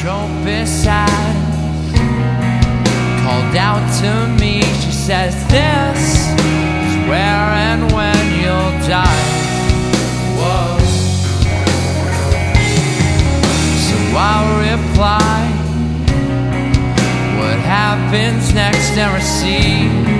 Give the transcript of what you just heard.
show beside called out to me. She says, this is where and when you'll die. Whoa. So I'll reply, what happens next and receive